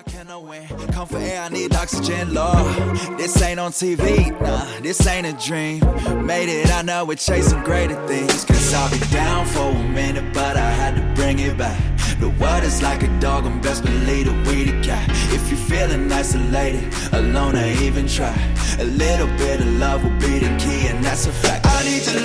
can I win? Come for air, I need oxygen, Lord. This ain't on TV, nah, this ain't a dream. Made it, I know we're chasing greater things. Cause I'll be down for a minute, but I had to bring it back. The world is like a dog, and best believe that we the cat. If you're feeling isolated, alone, or even try, a little bit of love will be the key, and that's a fact. I need your